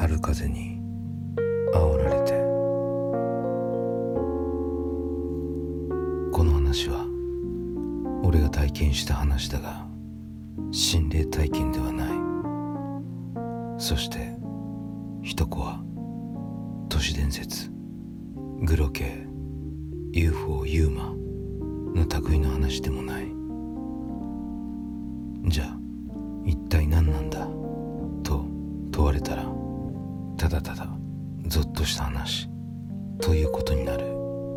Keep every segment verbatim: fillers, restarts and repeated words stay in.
春風に煽られて。この話は俺が体験した話だが心霊体験ではない。そして一子は都市伝説、グロ系、 ユーフォー ユーマの類の話でもない。じゃあ一体何なんだと問われたら、ただただゾッとした話ということになる。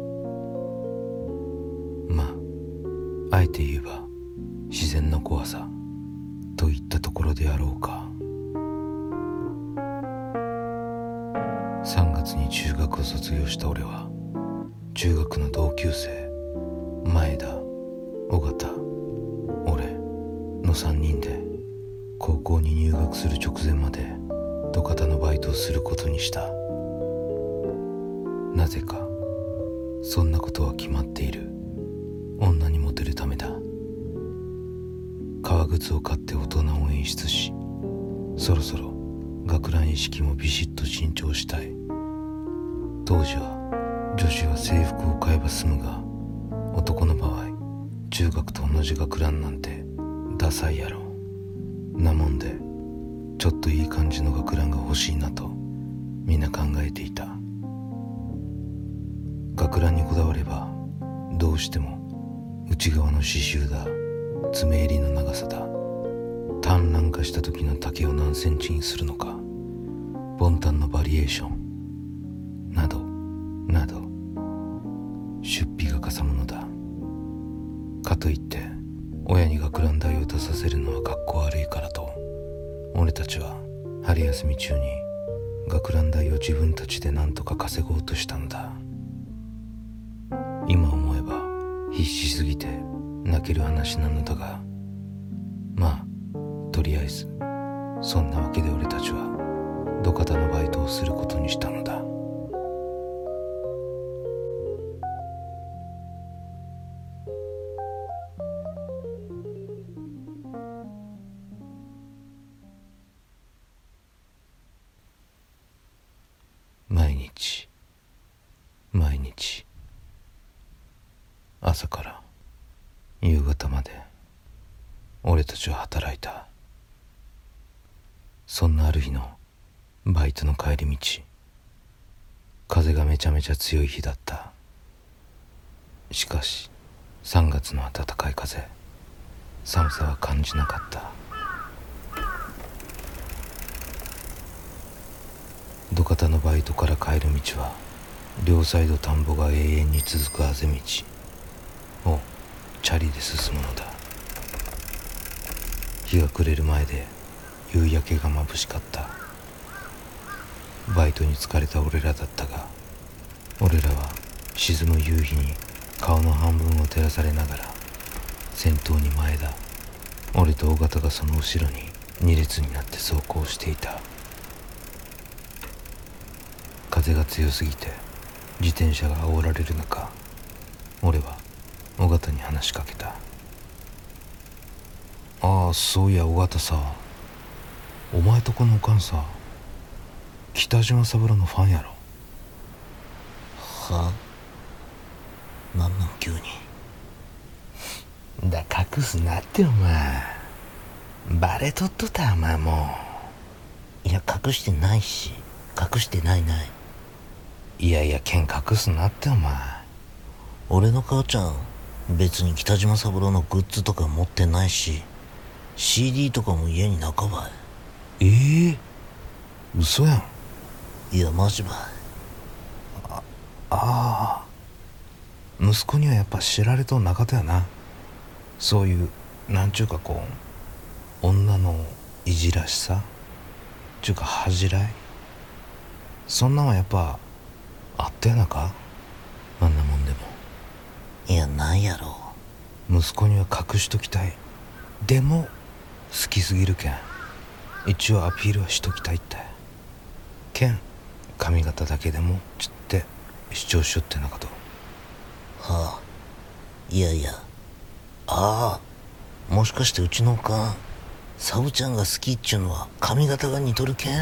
まああえて言えば自然の怖さといったところであろうか。さんがつに中学を卒業した俺は中学の同級生前田、尾形、俺のさんにんで高校に入学する直前まで土方のバイトをすることにした。なぜかそんなことは決まっている。女にモテるためだ。革靴を買って大人を演出し、そろそろ学ラン意識もビシッと新調したい。当時は女子は制服を買えば済むが、男の場合中学と同じ学ランなんてダサいやろ。なもんでちょっといい感じの学ランが欲しいなとみんな考えていた。学ランにこだわればどうしても内側の刺繍だ、爪襟の長さだ、単乱化した時の丈を何センチにするのか、ボンタンのバリエーションなどなど出費がかさむのだ。かといって親に学ラン代を出させるのはかっこ悪いからと、俺たちは春休み中に学ラン代を自分たちで何とか稼ごうとしたのだ。今思えば必死すぎて泣ける話なのだが、まあとりあえずそんなわけで俺たちは土方のバイトをすることにしたのだ。毎日毎日朝から夕方まで俺たちは働いた。そんなある日のバイトの帰り道、風がめちゃめちゃ強い日だった。しかしさんがつの暖かい風、寒さは感じなかった。土方のバイトから帰る道は両サイド田んぼが永遠に続くあぜ道をチャリで進むのだ。日が暮れる前で夕焼けが眩しかった。バイトに疲れた俺らだったが、俺らは沈む夕日に顔の半分を照らされながら、先頭に前田、俺と尾形がその後ろに二列になって走行していた。風が強すぎて自転車が煽られる中、俺は尾形に話しかけた。ああ、そういや尾形さ、お前とこのおかんさ、北島三郎のファンやろ。 は？なんなん急に。 だ隠すなってお前、バレとっとったお前もう。いや隠してないし、隠してないない。 いやいや剣隠すなってお前。 俺の母ちゃん別に北島三郎のグッズとか持ってないし、 シーディー とかも家になかばい。ええー、嘘やん。いやマジばい。 ああー、息子にはやっぱ知られとんなかったやな。そういうなんちゅうかこう女のいじらしさちゅうか恥じらい、そんなんはやっぱあったやなか、あんなもんでも。 いやないやろ。 息子には隠しときたい。でも好きすぎるけん一応アピールはしときたいってけん、髪型だけでもちって主張しよってなかと。 はあ、いやいや、ああ、もしかしてうちのおかんサブちゃんが好きっちゅうのは髪型が似とるけん。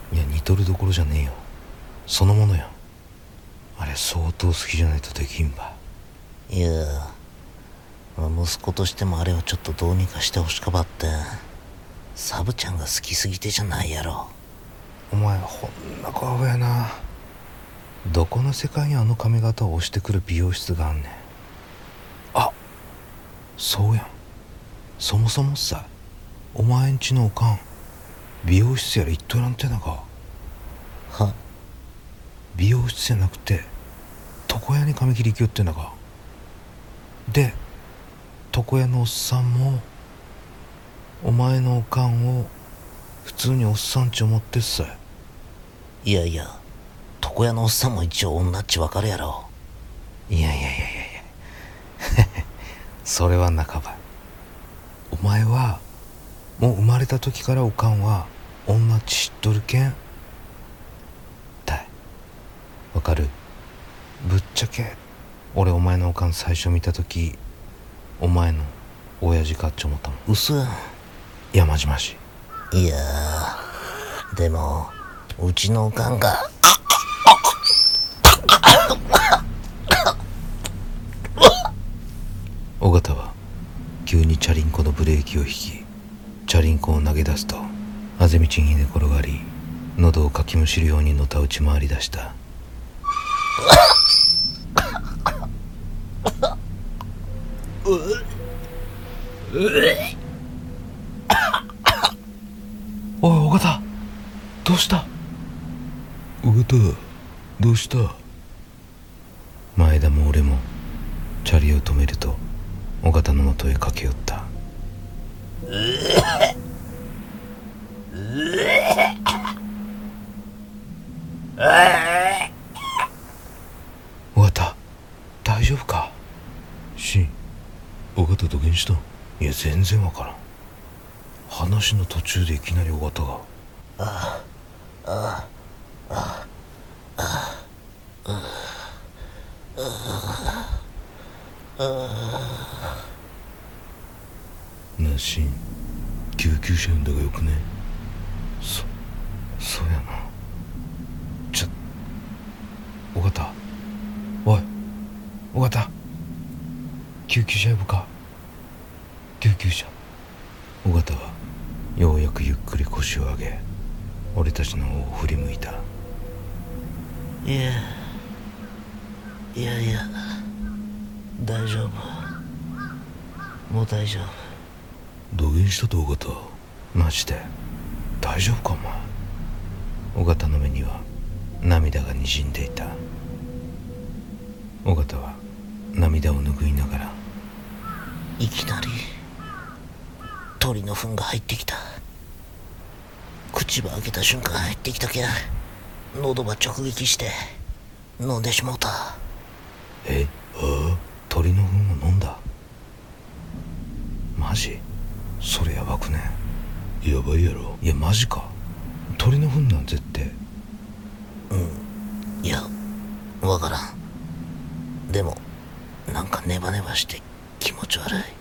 いや似とるどころじゃねえよ、そのものやん。あれ相当好きじゃないとできんば。 いや息子としてもあれはちょっとどうにかしてほしかばって。サブちゃんが好きすぎてじゃないやろ。 お前ほんな顔やな。どこの世界にあの髪型を押してくる美容室があんねん。あ、そうやん。そもそもさ、お前んちのおかん美容室やら行っとらんてなか。 は美容室じゃなくて床屋に髪切り行きよってんだか。で床屋のおっさんもお前のおかんを普通におっさんち思ってっさ。 いやいや、床屋のおっさんも一応女っちわかるやろ。 いやいやいやいやいやそれは半ば。お前はもう生まれた時からおかんは女っち知っとるけんだい。わかる？ぶっちゃけ俺お前のおかん最初見た時お前の親父かっち思ったもん。 嘘やん。 いやマジマジ。 いやーでもうちのおかんが尾形は急にチャリンコのブレーキを引き、チャリンコを投げ出すとあぜ道に寝転がり、喉をかきむしるようにのたうち回り出した。おい尾形、どうした？尾形、どうした？前田も俺もチャリを止めると尾形のもとへ駆け寄った。尾形、大丈夫か？しん、尾形どげんした？いや全然わからん。話の途中でいきなり尾形がああああなあしん、救急車呼んだがよくね？そそうやな。ちょ尾形、おい尾形、救急車呼ぶか？救急車。尾形はようやくゆっくり腰を上げ、俺たちの方を振り向いた。 いやいやいや大丈夫、もう大丈夫。 どげんしたと尾形？マジで大丈夫かお前？尾形の目には涙がにじんでいた。尾形は涙を拭いながら、 いきなり鳥の糞が入ってきた。口ば開けた瞬間入ってきたけん喉ば直撃して飲んでしもうた。 えああ、鳥の糞を飲んだ？マジ？それやばくね？やばいやろ。いやマジか。鳥の糞なん絶対。 うん、いやわからん。でもなんかネバネバして気持ち悪い。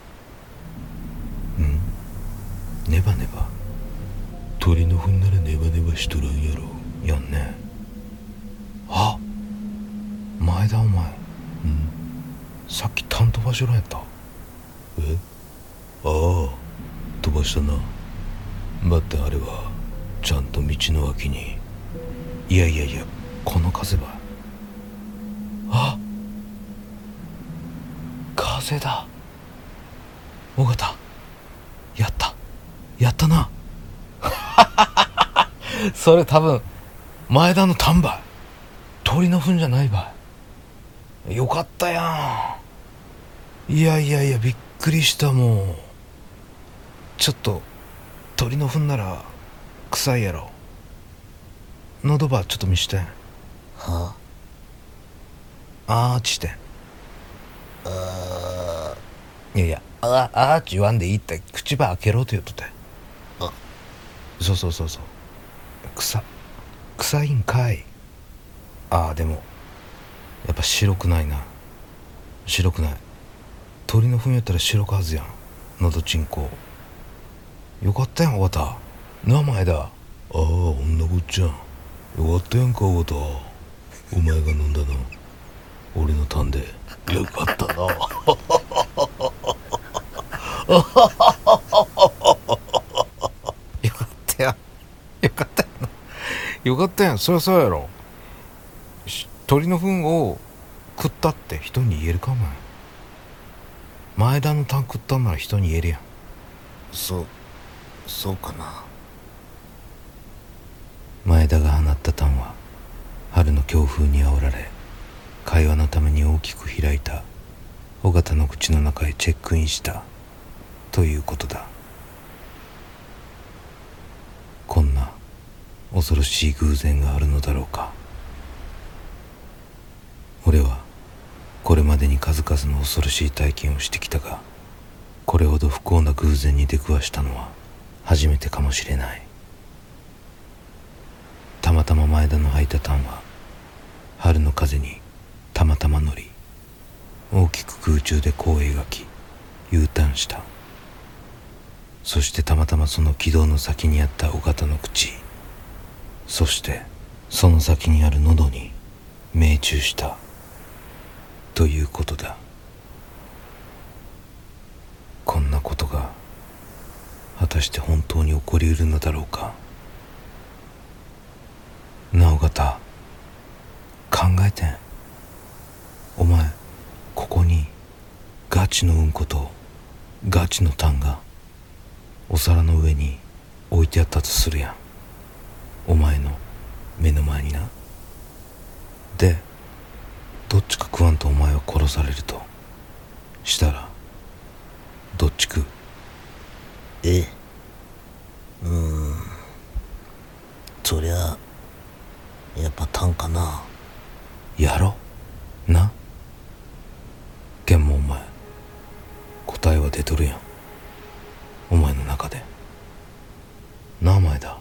うんネバネバ？鳥の糞ならネバネバしとらんやろ。やんね。あ、前田お前。うんさっきタン飛ばしょらんやった？えああ、飛ばしたな。だってあれはちゃんと道の脇に。いやいやいや、この風は。あ、風だ。尾形、やったやったな。それ多分前田の丹波、鳥の糞じゃないばい。よかったやん。いやいやいやびっくりした。もうちょっと鳥の糞なら臭いやろ。喉ばちょっと見してん。 はあーちしてん。 あいやいやああーち言わんでいいって、口ば開けろと言うとって。 あそうそうそうそう、臭臭いんかい。あーでもやっぱ白くないな。白くない。鳥の糞やったら白くはずやん、喉チンコ。よかったやん尾形。名前だ。ああ、ほんなこっちゃん。よかったやんか、尾形。お前が飲んだの俺のタンで。よかったな。 よかったやん。よかったやんな。よかったやん。そりゃそうやろ。し鳥の糞を食ったって人に言えるかお前。前田のタン食ったんなら人に言えるやん。 そうそうかな。 前田が放ったタンは春の強風にあおられ、会話のために大きく開いた尾形の口の中へチェックインしたということだ。こんな恐ろしい偶然があるのだろうか。俺はこれまでに数々の恐ろしい体験をしてきたが、これほど不幸な偶然に出くわしたのは初めてかもしれない。たまたま前田の履いたタンは春の風にたまたま乗り、大きく空中で弧を描き U ターンした。そしてたまたまその軌道の先にあった尾形の口、そしてその先にある喉に命中したということだ。こんなことが果たして本当に起こりうるのだろうか。なあ尾形、考えてん。お前ここにガチのうんことガチのタンがお皿の上に置いてあったとするやん。お前の目の前にな。でどっちか食わんとお前は殺されるとしたらどっち食う？ えうーんそりゃやっぱタンかな。 やろな。けんもお前答えは出とるやん、お前の中で。なあ前だ。あ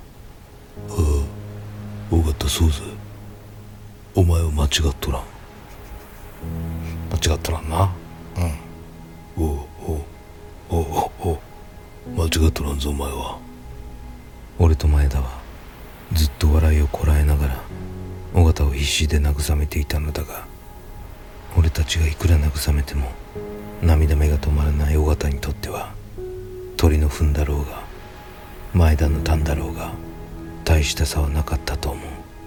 あ、分かったそうぜ。お前は間違っとらん。 間違っとらんな。 おうおうおうおうおう、間違っとらんぞお前は。俺と前田はずっと笑いをこらえながら尾形を必死で慰めていたのだが、俺たちがいくら慰めても涙目が止まらない尾形にとっては、鳥の糞だろうが前田のタンだろうが大した差はなかったと思う。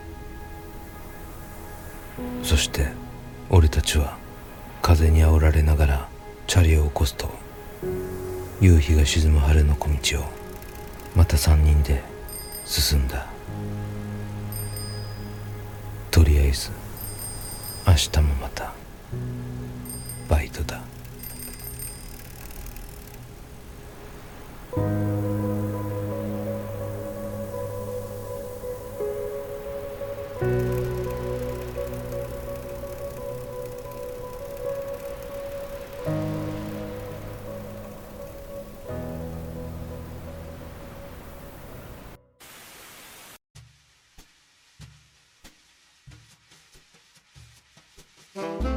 そして俺たちは風にあおられながらチャリを起こすと、夕日が沈む春の小道をまた三人で進んだ。とりあえず明日もまたバイトだ。 うん。